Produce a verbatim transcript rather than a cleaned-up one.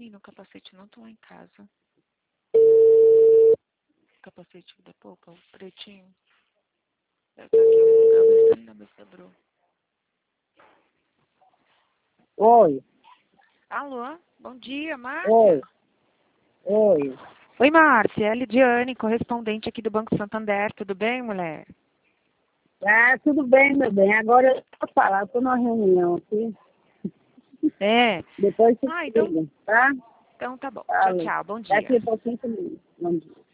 Menino, o capacete não tá lá em casa. O capacete da polpa, o pretinho. Deve estar aqui em algum lugar, mas tá ali na mesa da Bru. Oi. Alô? Bom dia, Márcia. Oi. Oi. Oi, Márcia. É a Lidiane, correspondente aqui do Banco Santander. Tudo bem, mulher? Ah, tudo bem, meu bem. Agora eu vou falar, estou numa reunião aqui. É. Depois você Ah, então, liga, tá? então tá bom. Tchau, Fala. tchau. Bom dia. Daqui a pouquinho você liga. Bom dia.